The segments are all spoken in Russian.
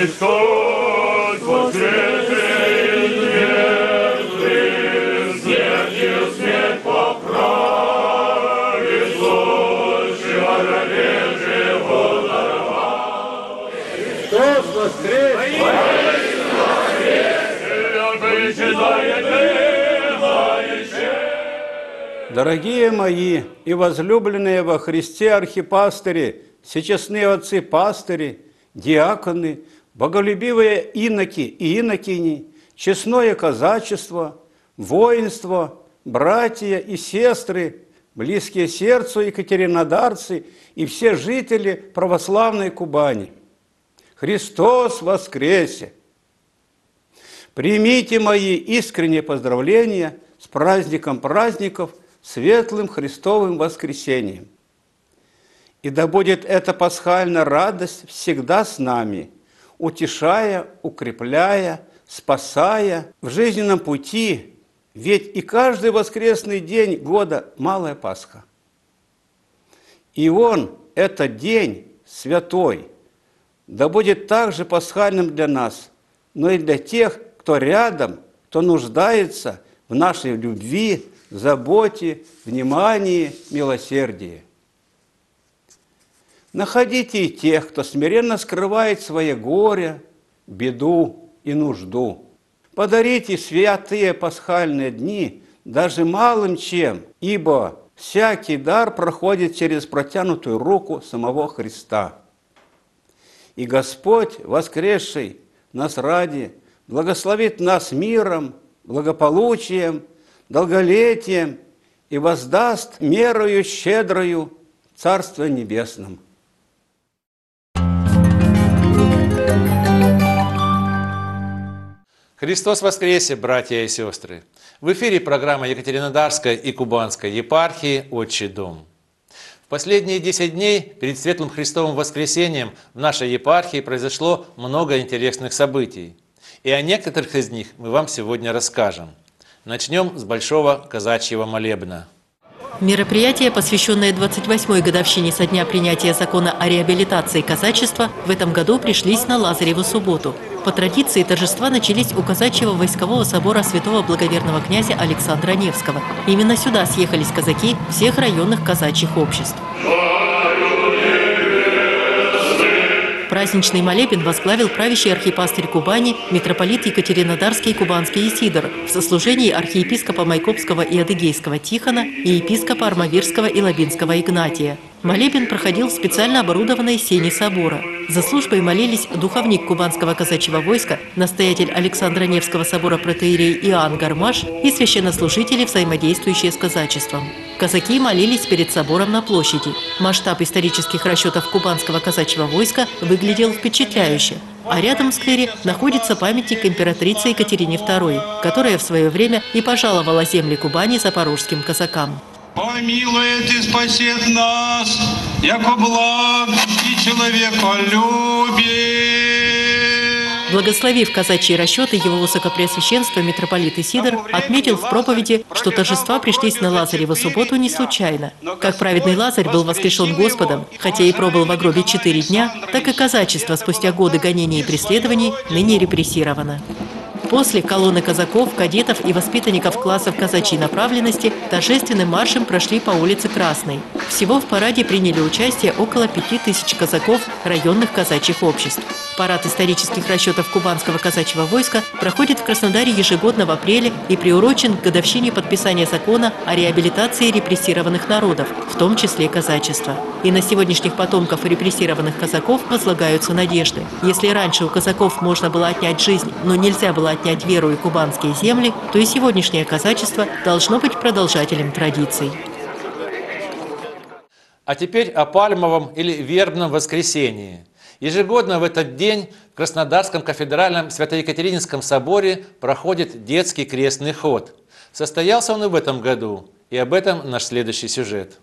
Христос воскресе из мертвых, смертью смерть поправит, злущего гробе живот даровал. Христос воскресе! Дорогие мои и возлюбленные во Христе архипастыри, всечестные отцы-пастыри, диаконы, боголюбивые иноки и инокини, честное казачество, воинство, братья и сестры, близкие сердцу екатеринодарцы и все жители православной Кубани. Христос воскресе! Примите мои искренние поздравления с праздником праздников, светлым Христовым воскресением. И да будет эта пасхальная радость всегда с нами, утешая, укрепляя, спасая в жизненном пути, ведь и каждый воскресный день года – Малая Пасха. И он, этот день, святой, да будет также пасхальным для нас, но и для тех, кто рядом, кто нуждается в нашей любви, заботе, внимании, милосердии. Находите и тех, кто смиренно скрывает свое горе, беду и нужду. Подарите святые пасхальные дни даже малым чем, ибо всякий дар проходит через протянутую руку самого Христа. И Господь, воскресший нас ради, благословит нас миром, благополучием, долголетием и воздаст мерою щедрою Царство Небесном. Христос воскресе, братья и сестры! В эфире программа Екатеринодарской и Кубанской епархии «Отчий дом». В последние 10 дней перед Светлым Христовым воскресением в нашей епархии произошло много интересных событий. И о некоторых из них мы вам сегодня расскажем. Начнем с Большого казачьего молебна. Мероприятие, посвященное 28-й годовщине со дня принятия закона о реабилитации казачества, в этом году пришлись на Лазареву субботу. По традиции торжества начались у казачьего войскового собора святого благоверного князя Александра Невского. Именно сюда съехались казаки всех районных казачьих обществ. Праздничный молебен возглавил правящий архипастырь Кубани, митрополит Екатеринодарский и Кубанский Исидор в сослужении архиепископа Майкопского и Адыгейского Тихона и епископа Армавирского и Лабинского Игнатия. Молебен проходил в специально оборудованной сене собора. За службой молились духовник Кубанского казачьего войска, настоятель Александра Невского собора протоиерей Иоанн Гармаш и священнослужители, взаимодействующие с казачеством. Казаки молились перед собором на площади. Масштаб исторических расчетов Кубанского казачьего войска выглядел впечатляюще. А рядом в сквере находится памятник императрице Екатерине II, которая в свое время и пожаловала земли Кубани запорожским казакам. Помилует и спасет нас, яко благ и человеколюбие. Благословив казачьи расчеты, его высокопреосвященство митрополит Исидор отметил в проповеди, что торжества пришлись на Лазареву субботу не случайно. Как праведный Лазарь был воскрешен Господом, хотя и пробыл в гробе 4 дня, так и казачество спустя годы гонений и преследований ныне репрессировано. После колонны казаков, кадетов и воспитанников классов казачьей направленности торжественным маршем прошли по улице Красной. Всего в параде приняли участие около 5000 казаков районных казачьих обществ. Парад исторических расчетов Кубанского казачьего войска проходит в Краснодаре ежегодно в апреле и приурочен к годовщине подписания закона о реабилитации репрессированных народов, в том числе казачества. И на сегодняшних потомков репрессированных казаков возлагаются надежды. Если раньше у казаков можно было отнять жизнь, но нельзя было отнять веру и кубанские земли, то и сегодняшнее казачество должно быть продолжателем традиций. А теперь о Пальмовом или Вербном воскресении. Ежегодно в этот день в Краснодарском кафедральном Свято-Екатерининском соборе проходит детский крестный ход. Состоялся он и в этом году, и об этом наш следующий сюжет.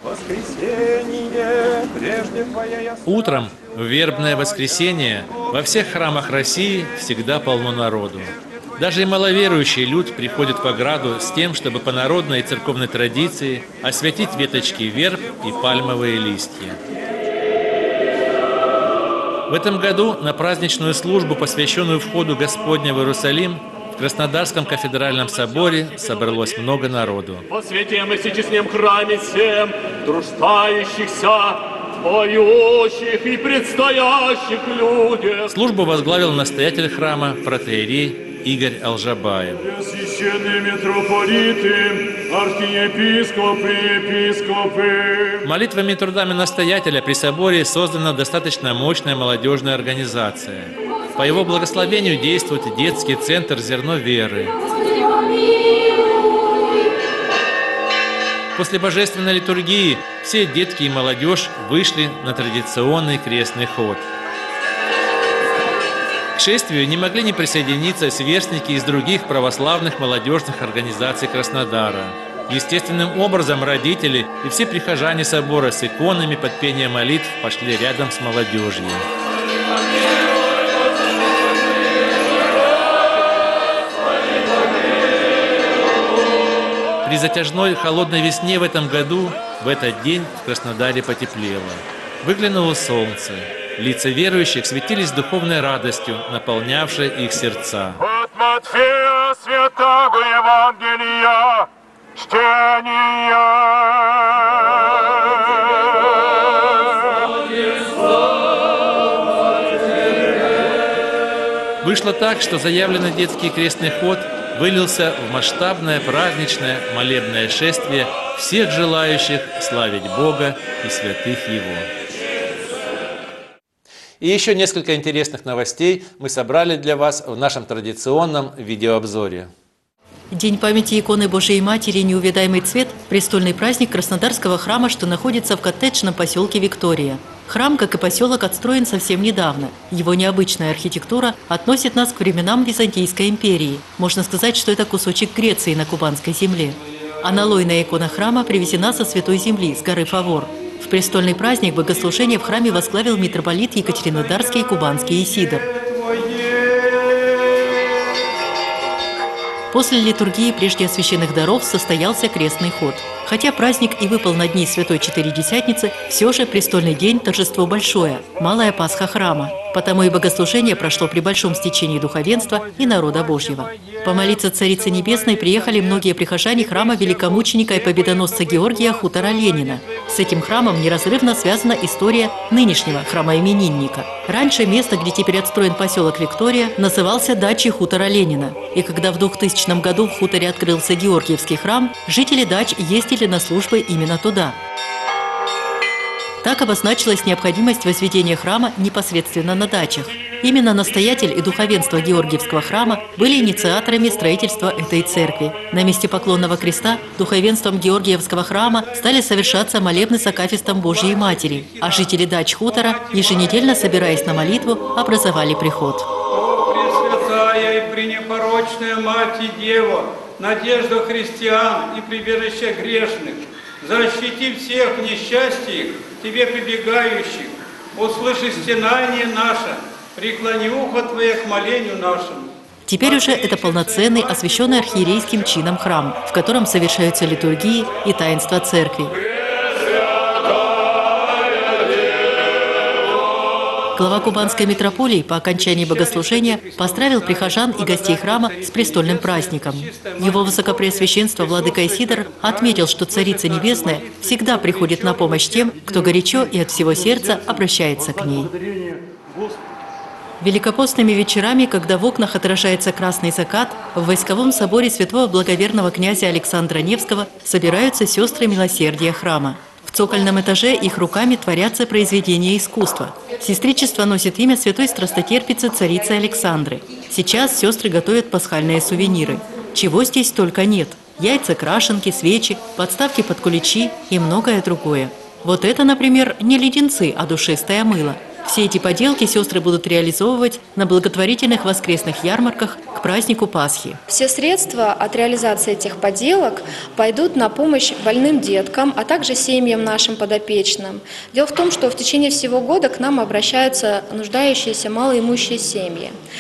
Утром в Вербное воскресенье во всех храмах России всегда полно народу. Даже и маловерующий люд приходит в ограду с тем, чтобы по народной и церковной традиции осветить веточки верб и пальмовые листья. В этом году на праздничную службу, посвященную входу Господня в Иерусалим, в Краснодарском кафедральном соборе собралось много народу. Посвятим и сейчас храме всем труждающихся, поющих и предстоящих людям. Службу возглавил настоятель храма протоиерей Игорь Алжабаев. Священные митрополиты, архиепископы, епископы. Молитвами и трудами настоятеля при соборе создана достаточно мощная молодежная организация. По его благословению действует детский центр «Зерно веры». После божественной литургии все детки и молодежь вышли на традиционный крестный ход. К шествию не могли не присоединиться сверстники из других православных молодежных организаций Краснодара. Естественным образом родители и все прихожане собора с иконами под пение молитв пошли рядом с молодежью. При затяжной холодной весне в этом году, в этот день в Краснодаре потеплело. Выглянуло солнце. Лица верующих светились духовной радостью, наполнявшей их сердца. От Матфея святого Евангелия чтение. Вышло так, что заявленный детский крестный ход вылился в масштабное праздничное молебное шествие всех желающих славить Бога и святых Его. И еще несколько интересных новостей мы собрали для вас в нашем традиционном видеообзоре. День памяти иконы Божией Матери «Неувядаемый цвет» – престольный праздник Краснодарского храма, что находится в коттеджном поселке Виктория. Храм, как и поселок, отстроен совсем недавно. Его необычная архитектура относит нас к временам Византийской империи. Можно сказать, что это кусочек Греции на Кубанской земле. Аналойная икона храма привезена со Святой Земли, с горы Фавор. В престольный праздник богослужение в храме возглавил митрополит Екатеринодарский и Кубанский Исидор. После литургии прежде освященных даров состоялся крестный ход. Хотя праздник и выпал на дни Святой Четыредесятницы, все же престольный день – торжество большое, малая Пасха храма. Потому и богослужение прошло при большом стечении духовенства и народа Божьего. Помолиться Царице Небесной приехали многие прихожане храма великомученика и победоносца Георгия хутора Ленина. С этим храмом неразрывно связана история нынешнего храма-именинника. Раньше место, где теперь отстроен поселок Виктория, назывался дачей хутора Ленина. И когда в 2000 году в хуторе открылся Георгиевский храм, жители дач ездили на службы именно туда. Так обозначилась необходимость возведения храма непосредственно на дачах. Именно настоятель и духовенство Георгиевского храма были инициаторами строительства этой церкви. На месте поклонного креста духовенством Георгиевского храма стали совершаться молебны с акафистом Божией Матери, а жители дач хутора, еженедельно собираясь на молитву, образовали приход. Пресвятая и пренепорочная Мать и Дева, надежда христиан и прибежище грешных, защити всех в несчастьях, Тебе прибегающих, услыши стенание наше, преклони ухо Твое к молению нашему. Теперь уже это полноценный, освященный архиерейским чином храм, в котором совершаются литургии и таинства церкви. Глава Кубанской митрополии по окончании богослужения поздравил прихожан и гостей храма с престольным праздником. Его высокопреосвященство владыка Исидор отметил, что Царица Небесная всегда приходит на помощь тем, кто горячо и от всего сердца обращается к ней. Великопостными вечерами, когда в окнах отражается красный закат, в войсковом соборе святого благоверного князя Александра Невского собираются сестры милосердия храма. В цокольном этаже их руками творятся произведения искусства. Сестричество носит имя святой страстотерпицы царицы Александры. Сейчас сестры готовят пасхальные сувениры. Чего здесь только нет. Яйца, крашенки, свечи, подставки под куличи и многое другое. Вот это, например, не леденцы, а душистое мыло. Все эти поделки сестры будут реализовывать на благотворительных воскресных ярмарках к празднику Пасхи. Все средства от реализации этих поделок пойдут на помощь больным деткам, а также семьям нашим подопечным. Дело в том, что в течение всего года к нам обращаются нуждающиеся малоимущие семьи.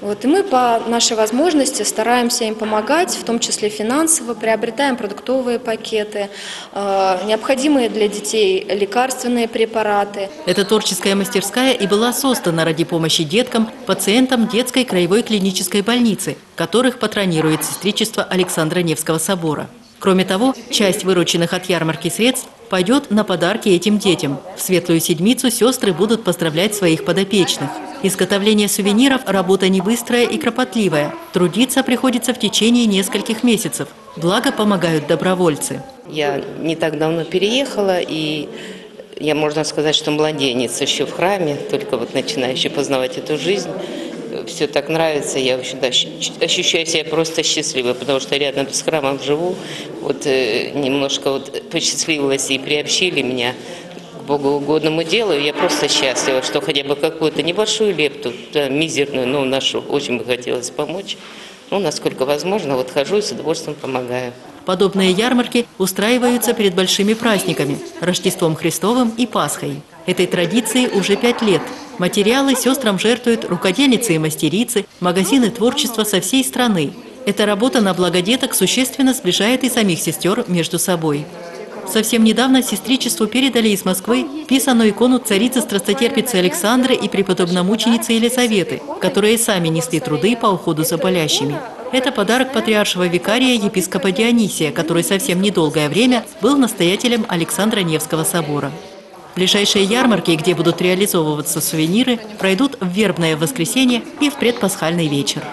Вот, и мы по нашей возможности стараемся им помогать, в том числе финансово, приобретаем продуктовые пакеты, необходимые для детей лекарственные препараты. Эта творческая мастерская и была создана ради помощи деткам, пациентам детской краевой клинической больницы, которых патронирует сестричество Александра Невского собора. Кроме того, часть вырученных от ярмарки средств пойдет на подарки этим детям. В Светлую Седмицу сестры будут поздравлять своих подопечных. Изготовление сувениров – работа не быстрая и кропотливая. Трудиться приходится в течение нескольких месяцев. Благо помогают добровольцы. Я не так давно переехала, и я, можно сказать, что младенец еще в храме, только вот начинающий познавать эту жизнь. Все так нравится, я ощущаю себя просто счастливой, потому что рядом с храмом живу. Вот немножко посчастливилась и приобщили меня к богоугодному делу. Я просто счастлива, что хотя бы какую-то небольшую лепту, мизерную, но нашу очень бы хотелось помочь. Ну, насколько возможно, вот хожу и с удовольствием помогаю. Подобные ярмарки устраиваются перед большими праздниками – Рождеством Христовым и Пасхой. Этой традиции уже 5 лет. Материалы сестрам жертвуют рукодельницы и мастерицы, магазины творчества со всей страны. Эта работа на благо деток существенно сближает и самих сестер между собой. Совсем недавно сестричеству передали из Москвы писаную икону царицы-страстотерпицы Александры и преподобномученицы Елизаветы, которые сами несли труды по уходу за болящими. Это подарок патриаршего викария епископа Дионисия, который совсем недолгое время был настоятелем Александра Невского собора. Ближайшие ярмарки, где будут реализовываться сувениры, пройдут в вербное воскресенье и в предпасхальный вечер.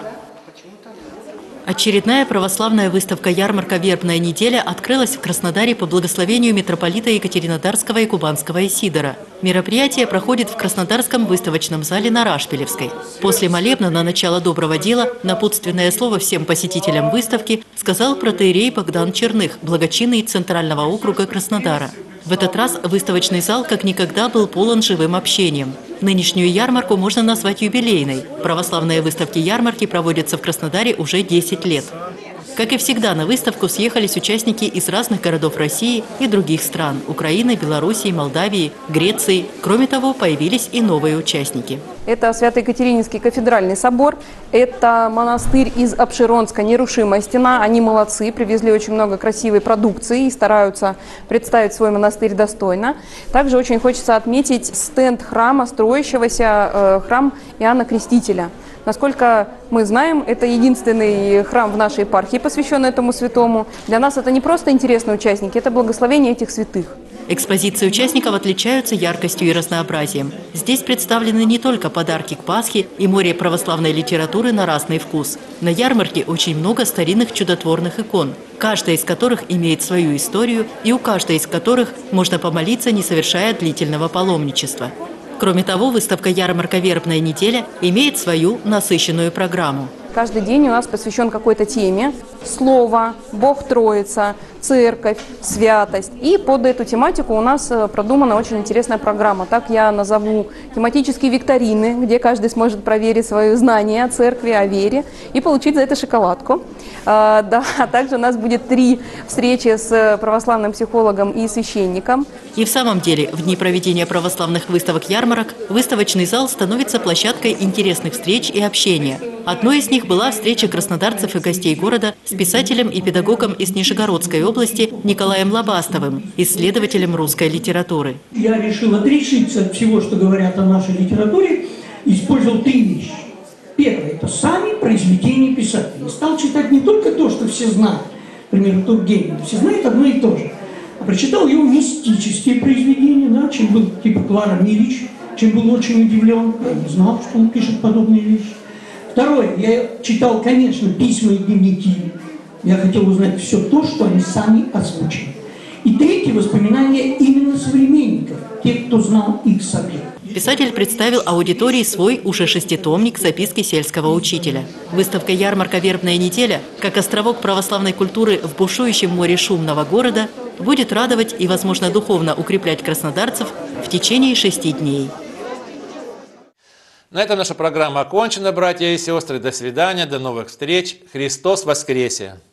Очередная православная выставка-ярмарка «Вербная неделя» открылась в Краснодаре по благословению митрополита Екатеринодарского и Кубанского Исидора. Мероприятие проходит в Краснодарском выставочном зале на Рашпилевской. После молебна на начало доброго дела напутственное слово всем посетителям выставки сказал протоиерей Богдан Черных, благочинный Центрального округа Краснодара. В этот раз выставочный зал как никогда был полон живым общением. Нынешнюю ярмарку можно назвать юбилейной. Православные выставки-ярмарки проводятся в Краснодаре уже 10 лет. Как и всегда, на выставку съехались участники из разных городов России и других стран – Украины, Белоруссии, Молдавии, Греции. Кроме того, появились и новые участники. Это Свято-Екатерининский кафедральный собор, это монастырь из Апшеронска «Нерушимая стена». Они молодцы, привезли очень много красивой продукции и стараются представить свой монастырь достойно. Также очень хочется отметить стенд храма, строящегося, храм Иоанна Крестителя. Насколько мы знаем, это единственный храм в нашей епархии, посвященный этому святому. Для нас это не просто интересные участники, это благословение этих святых. Экспозиции участников отличаются яркостью и разнообразием. Здесь представлены не только подарки к Пасхе и море православной литературы на разный вкус. На ярмарке очень много старинных чудотворных икон, каждая из которых имеет свою историю и у каждой из которых можно помолиться, не совершая длительного паломничества. Кроме того, выставка-ярмарка «Вербная неделя» имеет свою насыщенную программу. Каждый день у нас посвящен какой-то теме. Слово, Бог Троица, церковь, святость. И под эту тематику у нас продумана очень интересная программа. Так я назову тематические викторины, где каждый сможет проверить свои знания о церкви, о вере и получить за это шоколадку. Да, а также у нас будет 3 встречи с православным психологом и священником. И в самом деле, в дни проведения православных выставок-ярмарок выставочный зал становится площадкой интересных встреч и общения. Одной из них была встреча краснодарцев и гостей города с писателем и педагогом из Нижегородской области Николаем Лобастовым, исследователем русской литературы. Я решил отрешиться от всего, что говорят о нашей литературе, и использовал 3 вещи. Первое – это сами произведения писателей. Стал читать не только то, что все знают, например, Тургенев, все знают одно и то же, а прочитал его мистические произведения, да, чем был типа Клара Милич, чем был очень удивлен, я не знал, что он пишет подобные вещи. Второе, я читал, конечно, письма и дневники. Я хотел узнать все то, что они сами озвучили. И третье, воспоминания именно современников, тех, кто знал их самих. Писатель представил аудитории свой уже 6-томник «Записки сельского учителя». Выставка-ярмарка «Вербная неделя», как островок православной культуры в бушующем море шумного города, будет радовать и, возможно, духовно укреплять краснодарцев в течение 6 дней. На этом наша программа окончена, братья и сестры. До свидания, до новых встреч. Христос воскресе!